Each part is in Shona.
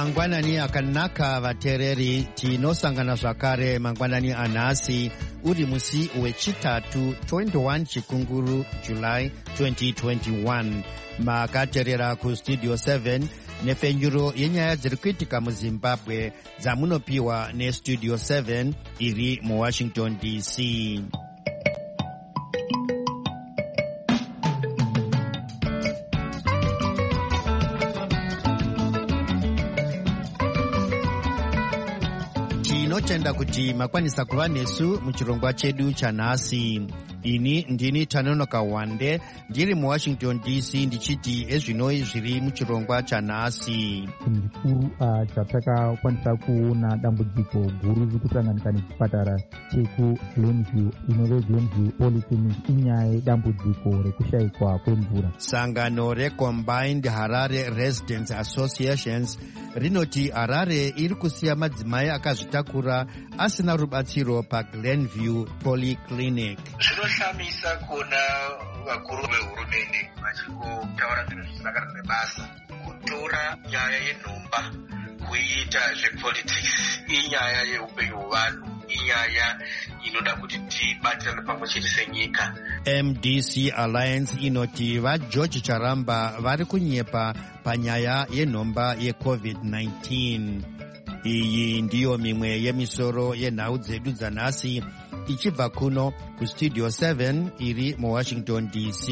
mangwanani akanaka vateereri, tinosangana zvakare mangwanani anhasi uri musi wechitatu 21 chikunguru July 2021. Makateerera kustudio 7 nepfenyuro yenyaya dziri kuitika muZimbabwe dzamunopiwa nestudio 7 iri muWashington DC. Tinotenda kuti makwanisa kuva nesu muchirongwa chedu chanhasi. Ini ndini Tanonoka Wande ndiri muWashington DC ndichiti ezvinoi zviri muchirongwa chanhasi. Chikuru chatakakwanisa kuona dambudziko guru riri kusanganika nechipatara cheku Glenview inove Glenview Polyclinic inyaya yedambudziko rekushayikwa kwemvura. Sangano reCombined Harare Residents Associations rinoti Harare iri kusiya madzimai akazvitakura asina rubatsiro paGlenview Polyclinic. Zvinoshamisa kuona vakuru vehurumende vachikotaura zvinhu zvisakara nebasa, kutora nyaya yenhomba kuiita zvepolitics. Inyaya yeupenyu hwevanhu, inyaya inoda kuti tibatirane pamwe chete senyika. MDC Alliance inoti vaGeorge Charamba vari kunyepa panyaya yenhomba yeCovid-19. Iyi ndiyo mimwe yemisoro yenhau dzedu dzanhasi ichibva kuno kustudio 7 iri muWashington DC.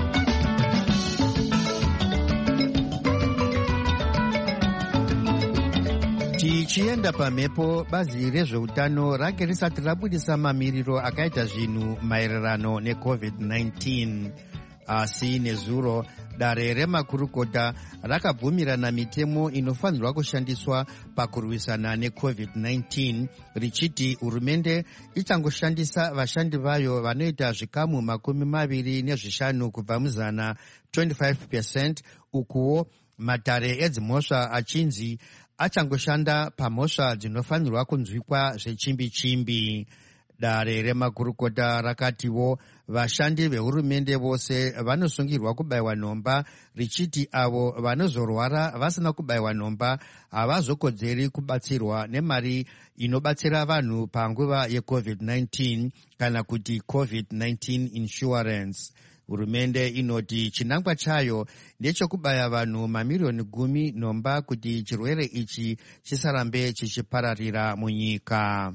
Tichienda pamhepo, bazi rezveutano rake risati rabudisa mamiriro akaita zvinhu maererano neCovid-19. Asi nezuro dare remakurukota rakabvumirana mitemo inofanirwa kushandiswa pakurwisana neCovid-19 richiti hurumende ichangoshandisa vashandi vayo vanoita zvikamu 25 kubva muzana 25%, ukuwo matare edzimhosva achinzi achangoshanda pamhosva dzinofanirwa kunzwikwa zvechimbi-chimbi. Dare remakurukota rakatiwo vashandi vehurumende vose vanosungirwa kubayiwa nhomba, richiti avo vanozorwara vasina kubayiwa nhomba havazokodzeri kubatsirwa nemari inobatsira vanhu panguva yeCovid-19 kana kuti COVID-19 insurance. Hurumende inoti chinangwa chayo ndechekubaya vanhu mamirioni 10 nhomba kuti chirwere ichi chisarambe chichipararira munyika.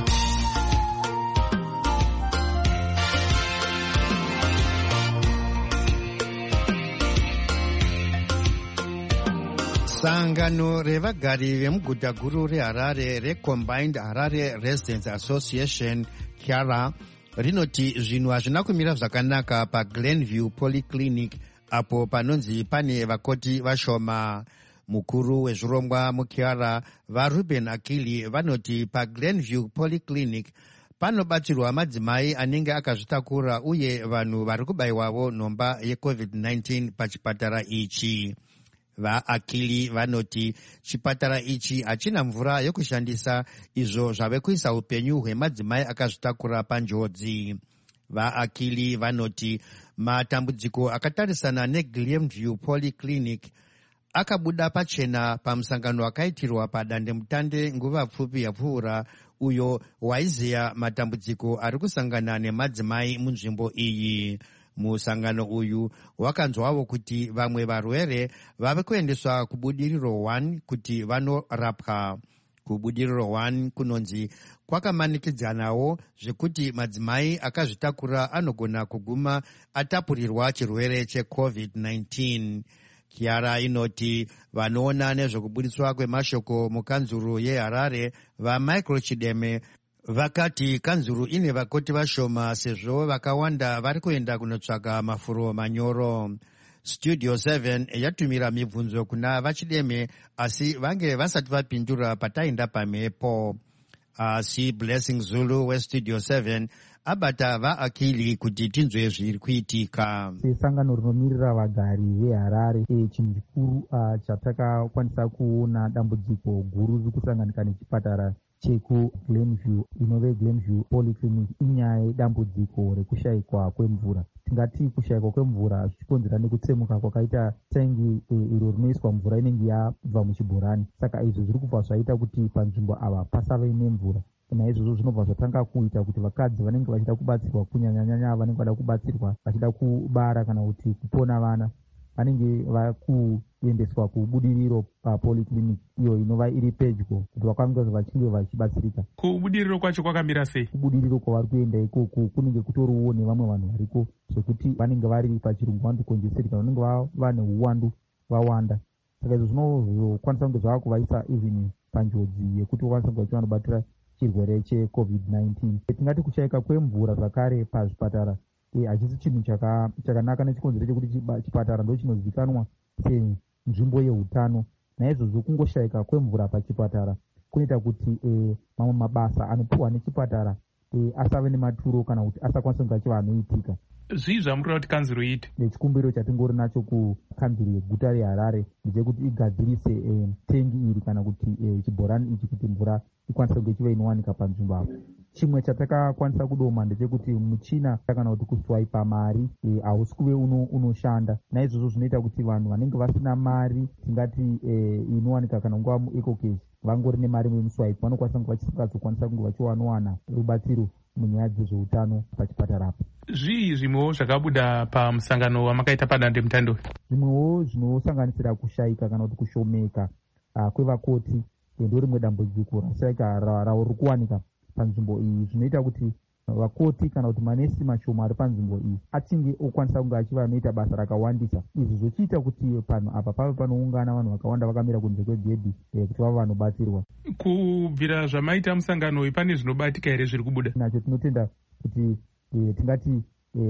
Sangano revagari vemuguta guru reHarare reCombined Harare Residents Association KHARA rinoti zvinhu hazvina kumira zvakanaka paGlenview Polyclinic apo panonzi pane vakoti vashoma. Mukuru wezvirongwa muKHARA vaRuben Akili vanoti paGlenview Polyclinic panobatsirwa madzimai anenge akazvitakura uye vanhu vari kubayiwawo nhomba yeCovid-19 pachipatara ichi. VaAkili vanoti chipatara ichi hachina mvura yokushandisa, izvo zvave kuisa upenyu hwemadzimai akazvitakura panjodzi. VaAkili vanoti matambudziko akatarisana neGlenview Polyclinic akabuda pachena pamusangano wakaitirwa padandemutande nguva pfupi yapfuura uyo waiziya matambudziko ari kusangana nemadzimai munzvimbo iyi. Musangano uyu wakanzwawo kuti vamwe varwere vave kuendeswa kubudiriro 1 kuti vanorapwa. Kubudiriro 1 kunonzi kwakamanikidzanawo zvekuti madzimai akazvitakura anogona kuguma atapurirwa chirwere cheCovid-19. KHARA inoti vanoona nezvekubudiswa kwemashoko mukanzuru yeHarare vaMichael Chideme vakati kanzuru ine vakoti vashoma sezvo vakawanda vari kuenda kunotsvaka mafuro manyoro. Studio 7 yatumira mibvunzo kuna vaChideme asi vange vasati vapindura pataenda pamhepo. Asi Blessing Zulu weStudio 7 abata vaAkili kuti tinzwe zviri kuitika. Sangano rinomirira vagari veHarare, chinhu chikuru chatakakwanisa kuona dambudziko guru riri kusanganika nechipatara cheku Glenview inove Glenview Polyclinic inyaya yedambudziko rekushayikwa kwemvura. tingati kushayikwa kwemvura zvichikonzera nekutsemuka kwakaita tengi iro rinoiswa mvura inenge yabva muchibhorani. Saka izvi zviri kubva zvaita kuti panzvimbo ava pasave nemvura. Naizvozvo zvinobva zvatanga kuita kuti vakadzi vanenge vachida kubatsirwa, kunyanyanyanya vanenge vada kubatsirwa vachida kubara kana kuti kupona vana, vanenge vakuendeswa kubudiriro papolyclinic iyo inova iri pedyo kuti vakwange vachinge vachibatsirika. Kubudiriro kwacho kwakamira sei? Kubudiriro kwavari kuenda ikoko kunenge kutoriwo nevamwe vanhu variko zvekuti vanenge vari pachirungu vandokonjeserika, vanenge vava neuwandu vawanda. Saka izvo zvinozokwanisa kunge zvava kuvaisa even panjodzi yekuti vakwanisa kunge vachivanobatira chirwere cheCovid-19. Tingati kushayika kwemvura zvakare pazvipatara hachisi chinhu chakanaka nechikonzero chekuti chipatara ndo chinozivikanwa senzvimbo yeutano. Naizvozvo kungoshayika kwemvura pachipatara kunoita kuti mamwe mabasa anopiwa nechipatara asave nematuro kana kuti asakwanisa kunge achiva anoitika. Zvii zvamurira kuti kanzuro iite? Chikumbiro chatingori nacho kukanzuro yeguta reHarare ndechekuti igadzirise tengi iri kana kuti chibhorani ichi kuti mvura ikwanisa kunge ichiva inowanika panzvimbo apo. Chimwe chatakakwanisa kudoma ndechekuti muchina kana kuti kuswaipa mari hausi kuve unoshanda. Naizvozvo zvinoita kuti vanhu vanenge vasina mari tingati inowanika kana nguva muecocash vangori nemari yemuswaipa vanokwanisa kunge vachisingazokwanisa kunge vachivanowana rubatsiro munyaya dzezveutano pachipatara apo. Zvii zvimwewo zvakabuda pamusangano wamakaita padandemutande? Zvimwewo zvinosanganisira kushayika kana kuti kushomeka kwevakoti ndo rimwe dambudziko rashayika rauri kuwanika panzvimbo iyi. Zvinoita kuti vakoti kana kuti manesi mashoma ari panzvimbo iyi achinge okwanisa kunge achiva anoita basa rakawandisa. Izvi zvochiita kuti panhu apa pave panoungana vanhu vakawanda vakamira kunze kwegedhi kuti vava vanobatsirwa. Kubvira zvamaita musangano uyu pane zvinobatika here zviri kubuda? Nacho tinotenda kuti tingati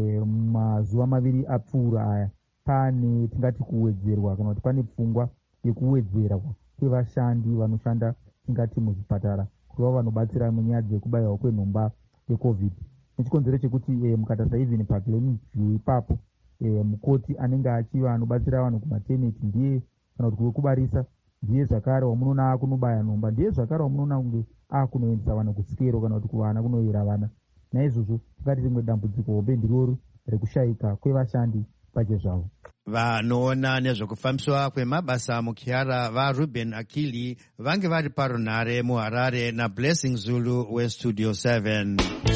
mazuva maviri apfuura aya pane tingati kuwedzerwa kana kuti pane pfungwa yekuwedzerwa kwevashandi vanoshanda tingati muzvipatara kuti vava vanobatsira munyaya dzekubayiwa kwenhomba yeCovid. Nechikonzero chekuti mukatarisa even paclinic view ipapo mukoti anenge achiva anobatsira vanhu kumaternity ndiye kana kuti kukubarisa ndiye zvakare wamunoona akunobaya nhomba, ndiye zvakare wamunoona kunge akunoendesa vanhu kusikero kana kuti kuvana kunoyera vana. Naizvozvo tingati rimwe dambudziko hombe ndiroro rekushayika kwevashandi pachezvavo. Vanoona nezvekufambiswa kwemabasa muKiara vaRuben Akili vange vari parunhare muHarare naBlessing Zulu weStudio 7.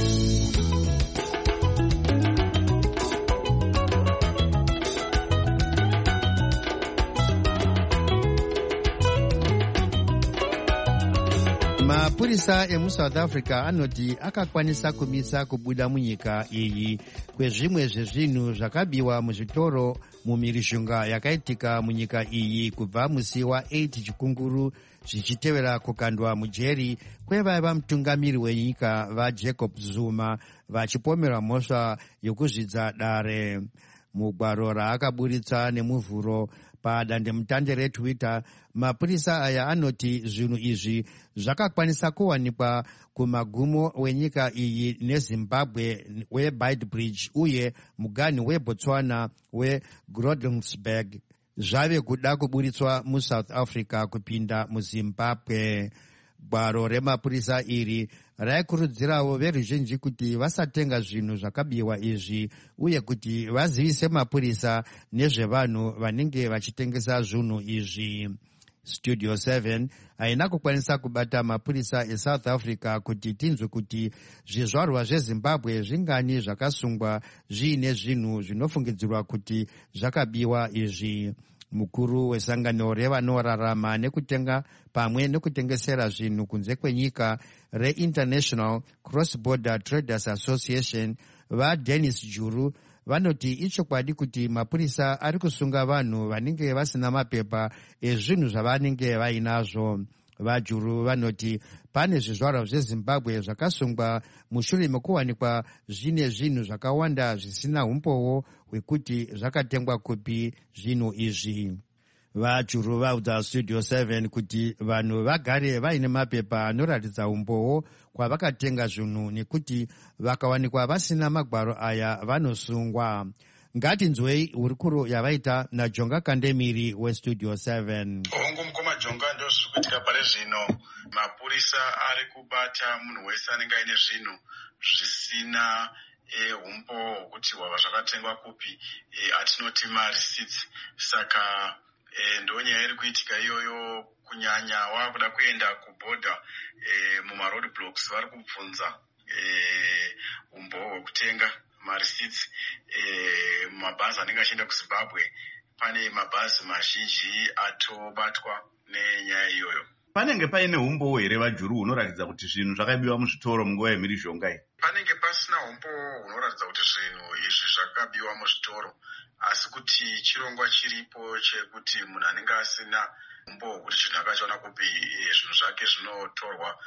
Mapurisa emuSouth Africa anoti akakwanisa kumisa kubuda munyika iyi kwezvimwe zvezvinhu zvakabiwa muzvitoro mumhirizhonga yakaitika munyika iyi kubva musi wa8 chikunguru zvichitevera kukandwa mujeri kwevaiva mutungamiri wenyika vaJacob Zuma vachipomerwa mhosva yokuzvidza dare. Mugwaro raakaburitsa nemuvhuro padandemutande reTwitter, mapurisa aya anoti zvinhu izvi zvakakwanisa kuwanikwa kumagumo wenyika iyi neZimbabwe weBeitbridge uye muganhi weBotswana weGrodungsberg zvave kuda kuburitswa muSouth Africa kupinda muZimbabwe. Gwaro remapurisa iri raikurudzirawo veruzhinji kuti vasatenga zvinhu zvakabiwa izvi uye kuti vazivise mapurisa nezvevanhu vanenge vachitengesa zvinhu izvi. Studio 7 haina kukwanisa kubata mapurisa eSouth Africa kuti tinzwe kuti zvizvarwa zveZimbabwe zvingani zvakasungwa zviine zvinhu zvinofungidzirwa kuti zvakabiwa izvi. Mukuru wesangano revanorarama nekutenga pamwe nekutengesera zvinhu kunze kwenyika reInternational Cross-Border Traders Association vaDennis Juru vanoti ichokwadi kuti mapurisa ari kusunga vanhu vanenge vasina mapepa ezvinhu zvavanenge vainazvo. VaJuru vanoti pane zvizvarwa zveZimbabwe zvakasungwa mushure mekuwanikwa zvine zvinhu zvakawanda zvisina umbowo hwekuti zvakatengwa kupi zvinhu izvi. VaJuru vaudza Studio 7 kuti vanhu vagare vaine mapepa anoratidza umbowo kwavakatenga zvinhu nekuti vakawanikwa vasina magwaro aya vanosungwa. Ngatinzwei hurukuro yavaita naJonga Kandemiri weStudio 7. Hongu mukoma Jonga, ndo zviri kuitika pari zvino. Mapurisa ari kubata munhu wese anenge aine zvinhu zvisina umbo hwekuti wava zvakatengwa kupi atinoti mareceipts. Saka ndonyaya iri kuitika iyoyo, kunyanya wakuda kuenda kubhodha mumaroad blocks vari kubvunza umbo hwekutenga mareceipts mumabhazi anenge achienda kuZimbabwe. Pane mabhazi mazhinji atobatwa nenyaya iyoyo. Panenge paine umbo here vaJuru hunoratidza kuti zvinhu zvakabiwa muzvitoro munguva yemhirizhonga iyi? Panenge pasina umbo hunoratidza kuti zvinhu izvi zvakabiwa muzvitoro, asi kuti chirongwa chiripo chekuti munhu anenge asina umbo hwekuti chinhu akachiona kupi zvinhu zvake zvinotorwa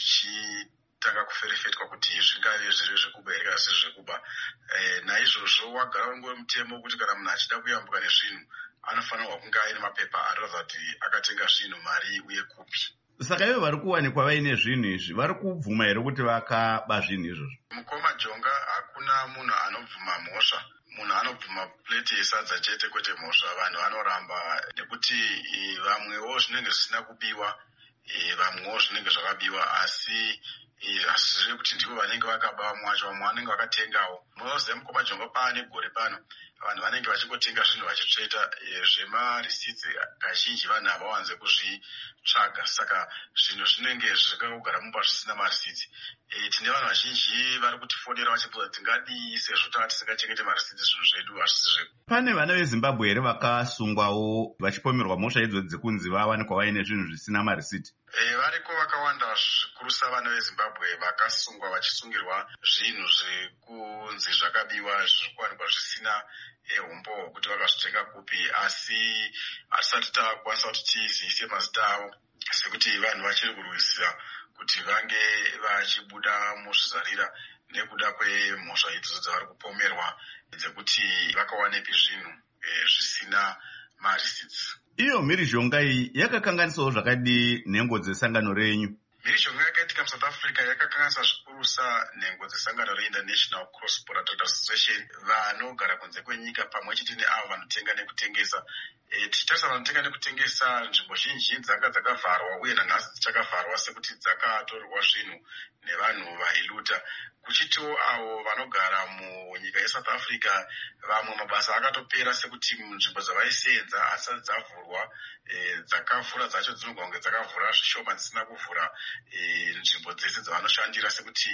zvichitanga kuferefetwa kuti zvingave zviri zvekuba here kana zviri zvekuba. Naizvozvo wagara ungori mutemo kuti kana munhu achida kuyambuka nezvinhu anofanirwa kunge aine mapepa anoratidza kuti akatenga zvinhu mari uye kupi. Saka ivo vari kuwanikwa vaine zvinhu izvi vari kubvuma here kuti vakaba zvinhu izvozvo? Mukoma Jonga hakuna munhu anobvuma mhosva. Munhu anobvuma pleti yesadza chete kwete mhosva. Vanhu vanoramba nekuti vamwewo zvinenge zvisina kubiwa, vamwewo zvinenge zvakabiwa, asi hazvizivi kuti ndivo vanenge vakaba mwacho, vamwe vanenge vakatengawo. Munoziva Mukoma Jonga paane gore pano vanhu vanenge vachingotenga zvinhu vachitsveta zvemareceipt. Kazhinji vanhu havawanze kuzvitsvaga, saka zvinhu zvinenge zvakagara mumba zvisina mareceipt. Tine vanhu vazhinji vari kutifonera vachibvunza tingadii sezvo tava tisingachengete mareceipt zvinhu zvedu hazvisi zvedu. Pane vana veZimbabwe here vakasungwawo vachipomerwa mhosva idzodzi dzekunzi vawanikwa vaine zvinhu zvisina mareceipt? Variko vakawanda, zvikuru vana veZimbabwe vakasungwa vachisungirwa zvinhu zvekunzi zvakabiwa zviri kuwanikwa zvisina umbo hwekuti vakazvitenga kupi, asi hatisati takwanisa kuti tiziise mazita avo sekuti vanhu vachiri kurwisira kuti vange vachibuda muzvizarira nekuda kwemhosva idzodzo dzavari kupomerwa dzekuti vakawanepi zvinhu zvisina mareceipts. Iyo mhirizhonga iyi yakakanganisawo zvakadi nhengo dzesangano renyu? Mhirizhonga yakaitika muSouth Africa yakakanganisa zvikurusa nhengo dzesangano reInternational Cross Border Trade Association, vanogara kunze kwenyika pamwe chete neavo vanotenga nekutengesa. Tichitarisa vanotenga nekutengesa, nzvimbo zhinji dzanga dzakavharwa uye nanhasi dzichakavharwa sekuti dzakatorerwa zvinhu nevanhu vailuta. Kuchitiwo avo vanogara munyika yeSouth Africa, vamwe mabasa akatopera sekuti nzvimbo dzavaisenza hasati dzavhurwa, dzakavhura dzacho dzinogona kunge dzakavhura zvishoma dzisina kuvhura nzvimbo dzese dzavanoshandira sekuti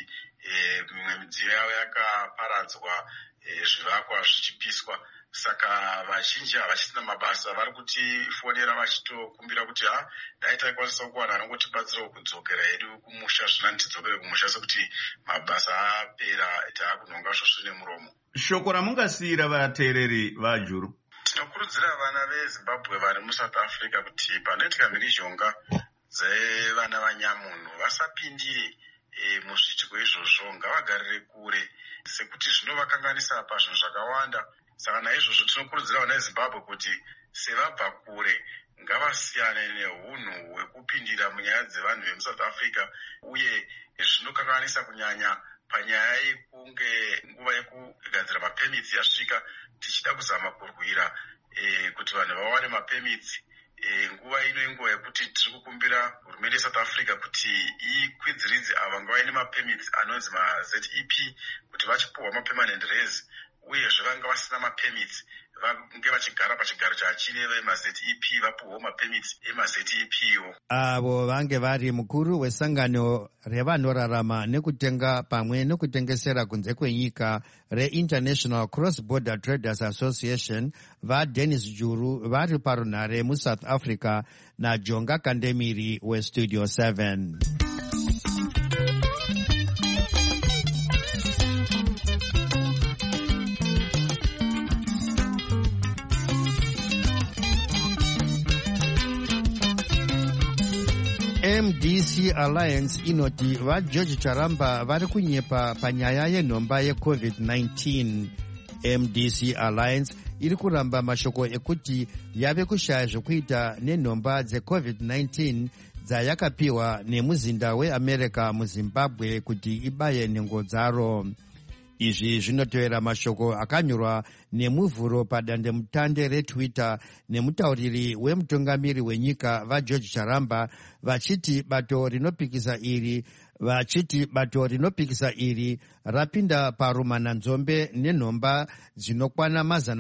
mimwe midziyo yavo yakaparadzwa, zvivakwa zvichipiswa. Saka vazhinji havachisina mabasa vari kutifonera vachitokumbira kuti dai taikwanisa kuwana anongotibatsirawo kudzokera hedu kumusha, zvinani tidzokere kumusha sekuti mabasa apera, taakunhonga svosvo nemuromo. Shoko ramungasiyira vateereri vaJuru? Tinokurudzira vana veZimbabwe vari muSouth Africa kuti panoitika mhirizhonga dzevana vanyamunhu vasapindire muzvitiko izvozvo, ngavagarire kure sekuti zvinovakanganisa pazvinhu zvakawanda. Saka naizvozvo tinokurudzira vana veZimbabwe kuti sevabva kure ngavasiyane neunhu hwekupindira munyaya dzevanhu vemuSouth Africa, uye zvinokanganisa kunyanya panyaya yekunge nguva yekugadzira mapemits yasvika, tichida kuzama kurwira kuti vanhu vawane mapemits. Nguva ino inguva yekuti tiri kukumbira hurumende yeSouth Africa kuti ikwidziridze ava ngavaine mapemits anonzi maZEP, kuti vachipuhwa mapermanent res uyezve vanga vasina mapemits vange vachigara pachigaro chachine vemaZEP vapuhwawo mapemits emaZEP iwo. Avo vange vari mukuru wesangano revanorarama nekutenga pamwe nekutengesera kunze kwenyika reInternational Cross Border Traders Association, vaDennis Juru vari parunhare muSouth Africa naJonga Kandemiri weStudio 7. MDC Alliance inoti vaGeorge Charamba vari kunyepa panyaya yenhomba yeCovid-19. MDC Alliance iri kuramba mashoko ekuti yave kushaya zvekuita nenhomba dzeCovid-19 dzayakapiwa nemuzinda weAmerica muZimbabwe kuti ibaye nhengo dzaro. Izvi zvinotevera mashoko akanyorwa nemuvhuro padandemutande reTwitter nemutauriri wemutungamiri wenyika vaGeorge Charamba vachiti bato rinopikisa iri vachiti bato rinopikisa iri rapinda parumananzombe nenhomba dzinokwana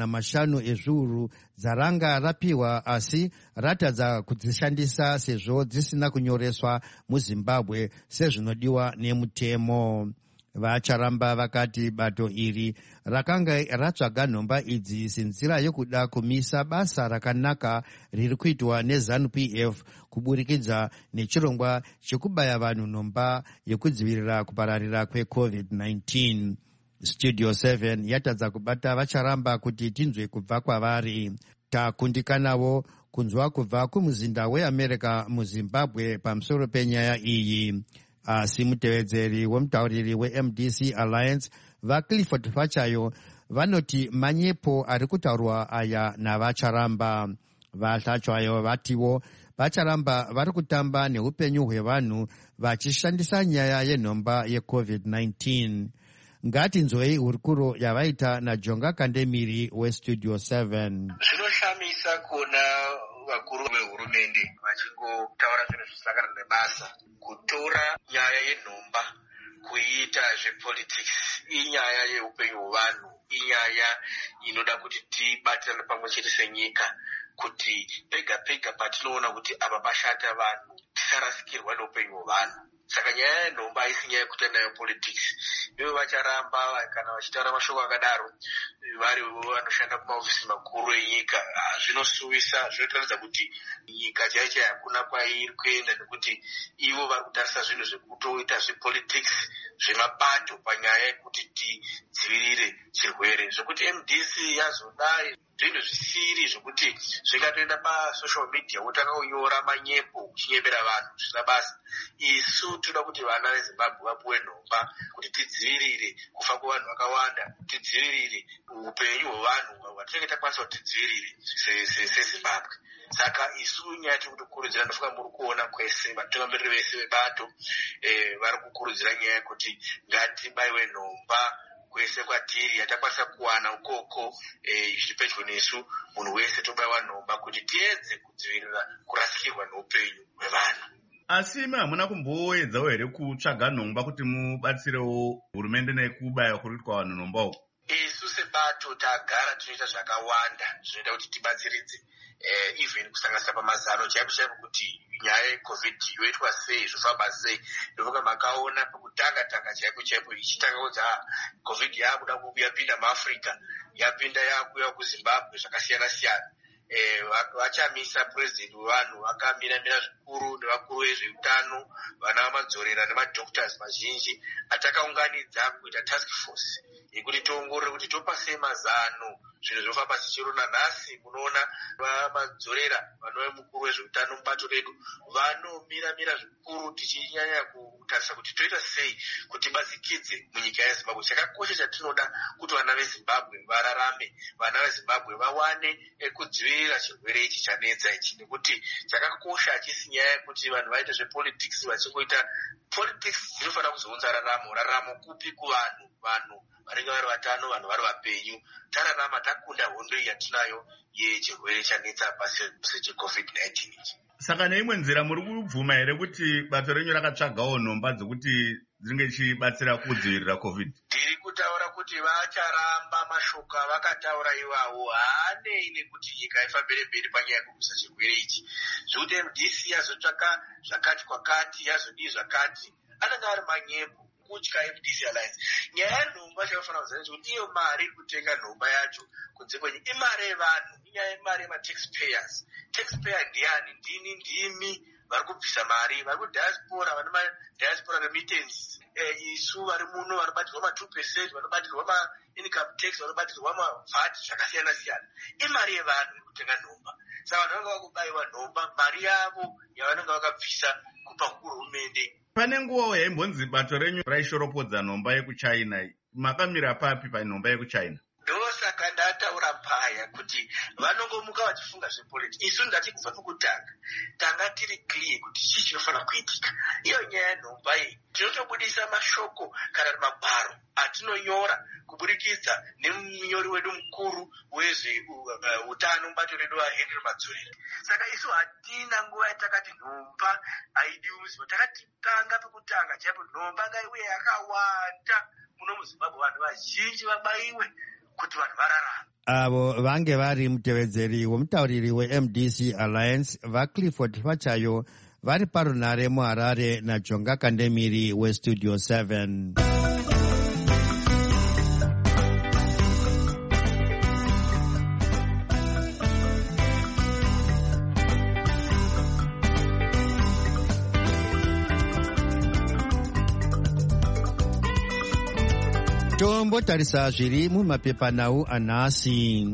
500 ezviuru dzaranga rapiwa, asi ratadza kudzishandisa sezvo dzisina kunyoreswa muzimbabwe sezvinodiwa nemutemo. Vacharamba vakati bato iri rakanga ratsvaga nhomba idzi senzira yokuda kumisa basa rakanaka riri kuitwa neZANU-PF kuburikidza nechirongwa chekubaya vanhu nhomba yekudzivirira kupararira kweCovid-19. Studio 7 yatadza kubata vacharamba kuti tinzwe kubva kwavari. Takundikanavo kunzwa kubva kumuzinda weAmerica muZimbabwe pamusoro penyaya iyi. Asi mutevedzeri wemutauriri weMDC Alliance vaClifford Pachayo vanoti manyepo ari kutaurwa aya navacharamba. Vahlachayo vatiwo vacharamba vari kutamba neupenyu hwevanhu vachishandisa nyaya yenhomba yeCovid-19. Ngatinzwei hurukuro yavaita naJonga Kandemiri weStudio 7. Zvinoshamisa kuona vakuru vehurumende vachingotaura zvinhu zvisakana nebasa, kutora nyaya yenhomba kuiita zvepolitics. Inyaya yeupenyu hwevanhu, inyaya inoda kuti tibatirane pamwe chete senyika, kuti pega pega patinoona kuti apa pashata vanhu tisarasikirwa neupenyu hwevanhu. Saka nyaya yenhomba haisi nyaya yekuita nayo politics. Ivo vacharamba kana vachitaura mashoko akadaro vari vanoshanda kumaofisi makuru enyika. Zvinosuvisa, zvinotaridza kuti nyika chaiyo hakuna kwairi kuenda, nekuti ivo vari kutarisa zvinhu zvekutoita zvepolitics zvemabato panyaya yekuti tidzivirire chirwere. Zvokuti MDC yazodai zvinhu zvisiri zvokuti zvikatoenda pasocial media wotanga kunyora manyepo uchinyembera vanhu zvisina basa. Isu toda kuti vana veZimbabwe vapuwe nhomba kuti tidzivirire kufa kwevanhu vakawanda, tidzivirire upenyu hwevanhu hwatinenge takwanisa kuti tidzivirire seZimbabwe. Saka isu nyaya tikutokurudzira, ndofunga muri kuona kwese vatungamiriri vese vebato vari kukurudzira nyaya yekuti ngatibaiwe nhomba kwese kwatiri yatakwanisa kuwana ukoko zviri pedyo nesu. Munhu wese tobaiwa nhomba kuti tiedze kudzivirira kurasikirwa neupenyu hwevanhu. Asi hamuna kumboedzawo here kutsvaga nhomba kuti mubatsirewo hurumende nekubaya kuri kuitwa vanhu nhomba uko? Isu sebato tagara tinoita zvakawanda zvinoita kuti tibatsiridze, even kusanganisa pamazano chaipo chaipo kuti nyaya yeCovid yoitwa sei, zvofamba sei. Ndofunga makaona pekutanga chaipo chaipo ichitanga kunzi COVID yakuda yapinda muAfrica, yapinda yakuya kuZimbabwe zvakasiyana siyana. Vachamisa purezidendi wevanhu vakamira zvikuru nevakuru vezveutano, vana vamadzorera nemadhoktors mazhinji atakaunganidza kuita task force yekuti toongorore kuti topa sei mazano zvinhu zvofamba zvichiro. Nanhasi munoona vamadzorera vanova mukuru wezveutano mubato redu vanomira zvikuru tichinyanya kutarisa kuti toita sei kuti tibatikidze munyika yeZimbabwe. Chakakosha chatinoda kuti vana veZimbabwe vararame, vana veZimbabwe vawane kudzivirira chirwere ichi chanetsa ichi, nekuti chakakosha hachisi nyaya yekuti vanhu vaite zvepolitics vachingoita politics. Dzinofanira kuzounza raramo kupi kuvanhu, vanhu vanenge vari vatano, vanhu vari vapenyu. Tararama takunda hondo iyi yatinayo yechirwere chanetsa pasi rose cheCovid-19 ichi. Saka neimwe nzira muri kubvuma here kuti bato renyu rakatsvagawo nhomba dzekuti dzinenge dzichibatsira kudzivirira COVID? Ndiri kutaura kuti vacharamba mashoko avakataura ivawo, haanei nekuti nyika ifambire mberi panyaya yekurwisa chirwere ichi. Zvokuti MDC yazotsvaka zvakati kwakati, yazodii zvakati, anenge ari manyepo kutya MDC Alliance. Nyaya yenhomba chakafanira kuziva kuti iyo mari iri kutenga nhomba yacho kunze kwenyika imari yevanhu, inyaya yemari yemaTaxpayers. Taxpayer ndiani? Ndimi vari kubvisa mari, vari kudiaspora, vane madiaspora remittance. Isu vari muno vanobatirwa ma2%, vanobatirwa maincome tax, vanobatirwa maVAT zvakasiyana siyana. Imari yevanhu iri kutenga nhomba. Saka vanhu vanenge vakubayiwa nhomba, mari yavo yavanenge vakabvisa kupa kuhurumende. Pane nguvawo yaimbonzi bato renyu raishoropodza nhomba yekuChina. Makamira papi panhomba yekuChina? Ndosaka ndataura paya kuti vanongomuka vachifunga zvepolitics. Isu ndatibva pekutanga tanga tiri clear kuti chii chinofanira kuitika. Iyo nyaya yenhomba iyi tinotobudisa mashoko kana mabharo atinonyora kubudikidza nemunyori wedu mukuru wezveutano mubato redu waHenry Madzoreri. Saka isu hatina nguva yatakati nhomba haidiuziwa. Takati tanga pekutanga chaipo nhomba ngaiuye yakawanda muno muZimbabwe, vanhu vazhinji vabaiwe kuti vanhu vararama. Avo vange vari mutevedzeri womutauriri weMDC Alliance vaClifford Vachayo vari parunare muHarare naJonga Kandemiri weStudio 7. Tombotarisa zviri mumapepanhau anhasi.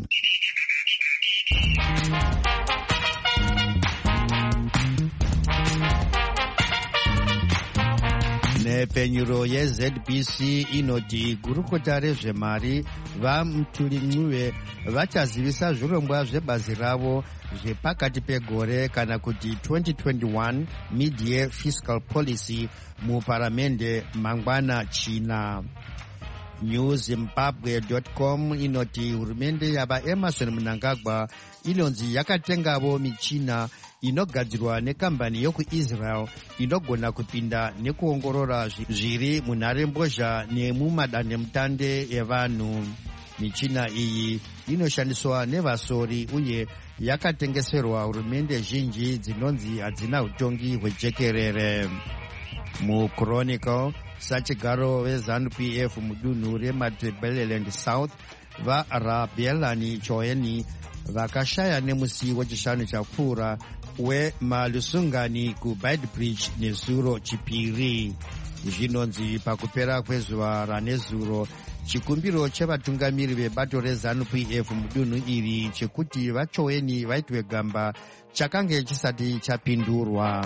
Nepfenyuro yeZBC inoti gurukota rezvemari vaMuthurimwe vachazivisa zvirongwa zvebazi ravo zvepakati pegore kana kuti 2021 mid-year fiscal policy muparamende mangwana China. NewZimbabwe.com inoti hurumende yavaEmerson Mnangagwa inonzi yakatengavo michina inogadzirwa nekambani yokuIsrael inogona kupinda nekuongorora zviri munharembozha nemumadandemutande evanhu. Michina iyi inoshandiswa nevasori uye yakatengeserwa hurumende zhinji dzinonzi hadzina utongi hwejekerere. MuChronicle, sachigaro veZANU-PF mudunhu reMatabeleland South vaRabelani Choeni vakashaya nemusi wechishanu chapfuura wemalusungani kuBeitbridge nezuro chipiri. Zvinonzi pakupera kwezuva ranezuro chikumbiro chevatungamiri vebato reZANU-PF mudunhu iri chekuti vaChoeni vaitwe gamba chakange chisati chapindurwa.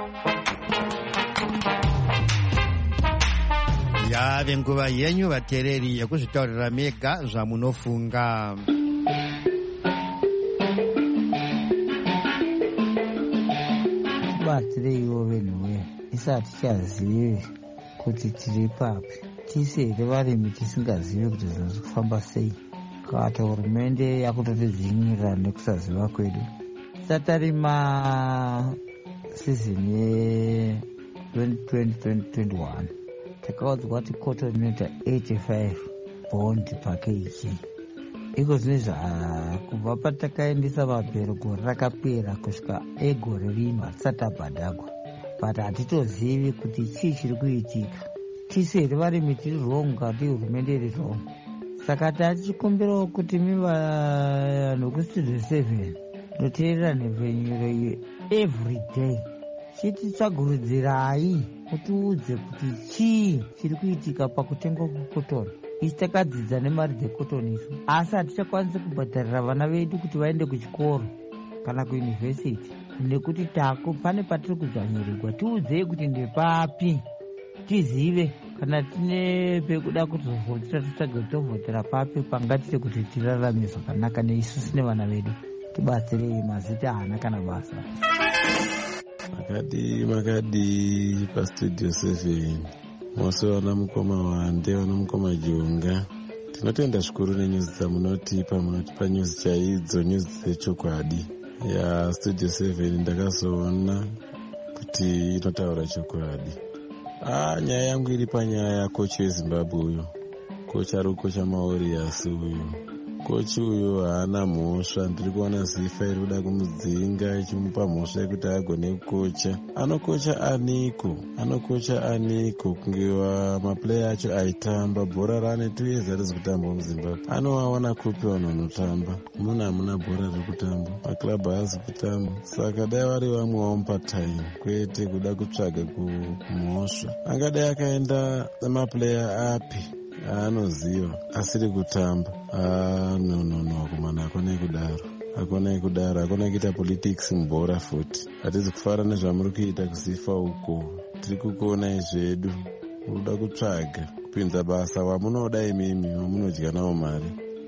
Yave nguva yenyu vateereri yekuzvitaurira mega zvamunofunga. Tibatsireiwo venhuwe, isu hatichazivi kuti tiri papi. Tisere varimi tisingazivi kuti zvinhu zviri kufamba sei. Kati hurumende yakutotidzvinyirira nekusaziva kwedu. Tatarima sizini ye-2020-2021 takaudzwa kuti cotton inoita 85 bond pakeji. Iko zvinezvi kubva patakaendesa mabhero gore rakapera kusvika egore rino hatisati tabhadhagwa, but hatitozivi kuti chii chiri kuitika. Tiseri varimi tiri wrong kati hurumende iri wrong. Saka tachikumbirawo kuti mivanhu kustudio 7 noteerera nhepfenyuro iyo every day chititsvagurudzirai mutiudze kuti chii chiri kuitika pakutengwa kwekotoni. Isi takadzidza nemari dzekotoni isu, asi hatichakwanisi kubhadharira vana vedu kuti vaende kuchikoro kana kuyunivhesiti nekuti pane patiri kudzvanyirirwa. Tiudzei kuti ndepapi tizive, kana tine pekuda kutovhotera titsvage kutovhotera papi pangatite kuti tirarame zvakanaka neisusu nevana vedu. Tibatsirei, mazita haana kana basa. Makadi pastudio 7 mose vana mukoma Wande, vana mukoma Jonga, tinotenda zvikuru nenyuzi dzamunotipa nyuzi chaidzo, nyuzi dzechokwadi. Ya studio 7 ndakazoona kuti inotaura chokwadi. Nyaya yangu iri panyaya yakochi weZimbabwe uyu, kochi ari kukocha maOrioles uyu. Kochi uyu haana mhosva, ndiri kuona zifa iri kuda kumudzinga ichimupa mhosva yekuti agone kukocha. Anokocha aniko kunge maplaya acho aitamba bhora rane 2 years harizi kutamba muZimbabwe. Anowaona kupi vanhu vanotamba? Hamuna bhora riri kutamba, maklabhu haazi kutamba. Saka dai vari vamwe vamupatime kwete kuda kutsvaga kumhosva. Angadai akaenda maplaya api anoziva asiri kutamba. No, akomana hakonai kudaro, hakona kuita politics mubhora futi. Hatizi kufara nezvamuri kuita kuzifa uko, tiri kukuonai zvedu, unoda kutsvaga kupinza basa wamunoda imimi, wamunodya nawo mari.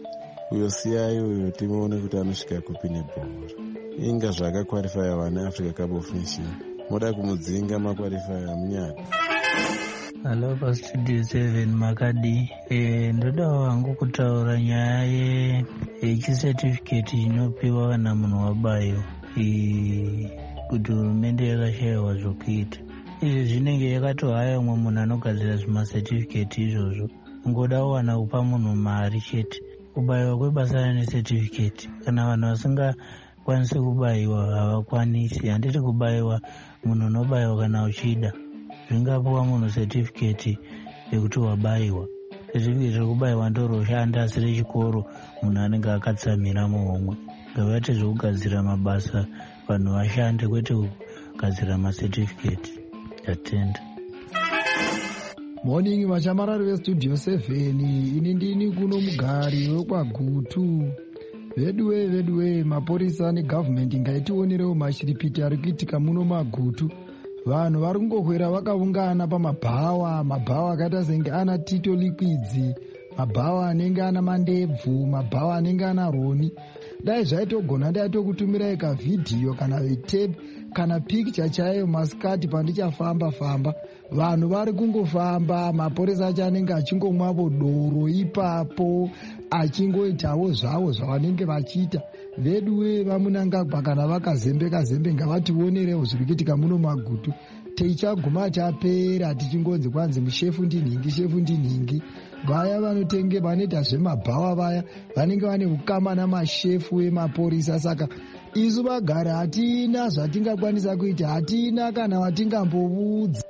uyo siyai uyo timuone kuti anosvika kupi nebhora. Inga zvakakwalifaya vana Africa Cup of Nations. Moda kumudzinga makwalifaya munyaka. Hello, pastudio 7 Makadi. Ndodawo hangu kutaura nyaya yechicertificate inopiwa kana munhu wabayo kuti hurumende yakashayiwa zvokuita. Izvi zvinenge yakatohaya umwe munhu anogadzira zvimacertificate izvozvo. Ngoda kuwana kupa munhu mari chete. Kubayiwa kwebasa necertificate. Kana vanhu vasingakwanisi kubayiwa havakwanisi. Handiti kubayiwa munhu unobayiwa kana uchida. Zvingapuwa munhu certificate yekuti wabayiwa. Certificate rekubayiwa ndoroshanda asi rechikoro munhu anenge akatsamira muhomwe. Ngavati zvokugadzira mabasa vanhu vashande kwete kugadzira macertificate. Yatenda. Morning vachamarari vestudio 7. Ini ndini kuno mugari wekwagutu. Veduwe mapurisa negovernment ngaitionerewo mashiripiti ari kuitika muno magutu. Vanhu vari kungohwera vakaungana pamabhawa akaita senge ana Tito Liquidzi, mabhawa anenge ana Mandebvu, mabhawa anenge ana Roni. Dai zvaitogona ndaitokutumirai kavhidhiyo kana vitepe kana picture chaiyo masikati pandichafamba. Vanhu vari kungofamba, mapurisa acho anenge achingomwavo doro ipapo, achingoitawo zvavo zvavanenge vachiita. Veduwe vamunangagwa kana vakazembe ngavationerewo zviri kuitika muno magutu. Tichaguma tapera tichingonzi kwanzi mushefu ndinhingi. Vaya vanotenge vanoita zvemabhawa vaya vanenge vane ukama namashefu emapurisa. Saka isu vagari hatina zvatingakwanisa kuita, hatina kana watingamboudza.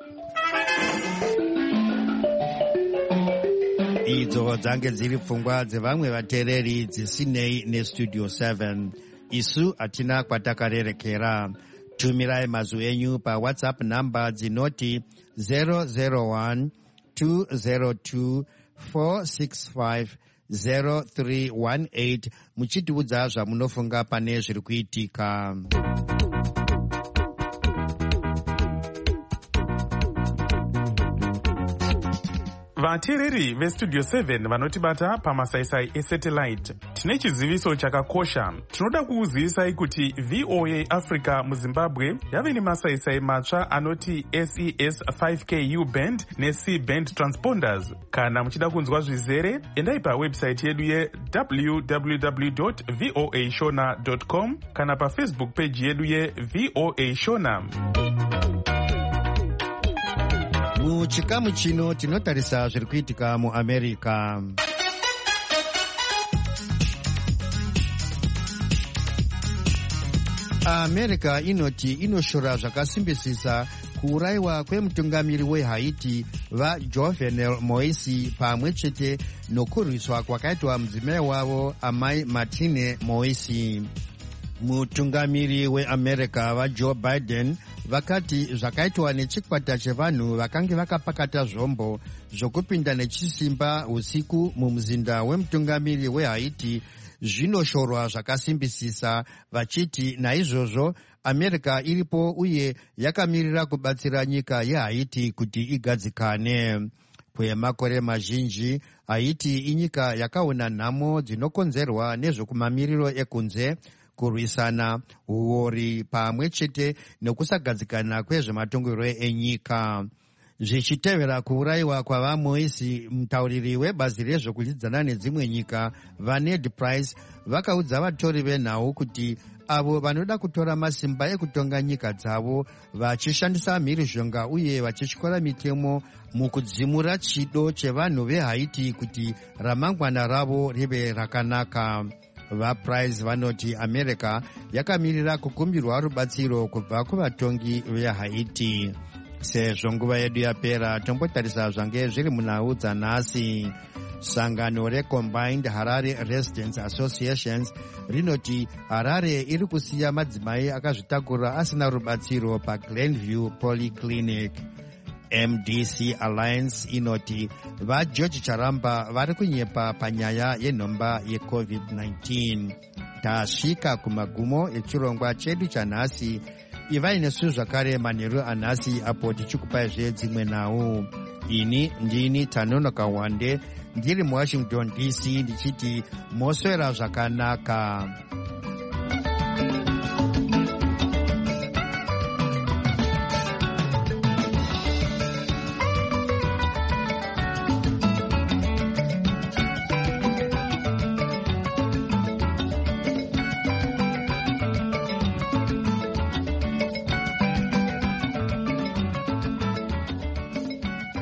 Idzo dzange dziri pfungwa dzevamwe vateereri dzisinei nestudio 7. Isu hatina kwatakarerekera. Tumirai mazwi enyu paWhatsApp namba dzinoti 001 202 465 0318 muchitiudza zvamunofunga pane zviri kuitika. Vateereri vestudio 7 vanotibata pamasaisai esatellite, tine chiziviso chakakosha. Tinoda kukuzivisai kuti VOA Africa muZimbabwe yave nemasaisai matsva anoti SES 5K U-band neC-band transponders. Kana muchida kunzwa zvizere, endai pawebsite yedu www.voashona.com kana pafacebook page yedu yeVOA Shona. Muchikamu chino tinotarisa zviri kuitika muAmerica. America inoti inoshora zvakasimbisisa kuurayiwa kwemutungamiri weHaiti vaJovenel Moise pamwe chete nokurwiswa kwakaitwa mudzimai wavo amai Martine Moise. Mutungamiri weAmerica vaJoe Biden vakati zvakaitwa nechikwata chevanhu vakange vakapakata zvombo zvokupinda nechisimba usiku mumuzinda wemutungamiri weHaiti zvinoshorwa zvakasimbisisa, vachiti naizvozvo America iripo uye yakamirira kubatsira nyika yeHaiti kuti igadzikane. Kwemakore mazhinji Haiti inyika yakaona nhamo dzinokonzerwa nezvokumamiriro ekunze, kurwisana, uori pamwe chete nekusagadzikana kwezvematongerwo enyika. Zvichitevera kuurayiwa kwavaMoise, mutauriri webazi rezvokudzidzana nedzimwe nyika vaNed Price vakaudza vatori venhau kuti avo vanoda kutora masimba ekutonga nyika dzavo vachishandisa mhirizhonga uye vachityora mitemo mukudzimura chido chevanhu veHaiti kuti ramangwana ravo rive rakanaka. VaPrice vanoti America yakamirira kukumbirwa rubatsiro kubva kuvatongi veHaiti. Sezvo nguva yedu yapera, tombotarisa zvange zviri munhau dzanhasi. Sangano reCombined Harare Residents Associations rinoti Harare iri kusiya madzimai akazvitakura asina rubatsiro paGlenview Polyclinic. MDC Alliance inoti vaGeorge Charamba vari kunyepa panyaya yenhomba yeCovid-19. Tasvika kumagumo echirongwa chedu chanhasi. Ivai nesu zvakare manheru anhasi apo tichikupai dzimwe nhau. Ini ndini Tanonoka Wande ndiri muwashington DC ndichiti moswera zvakanaka.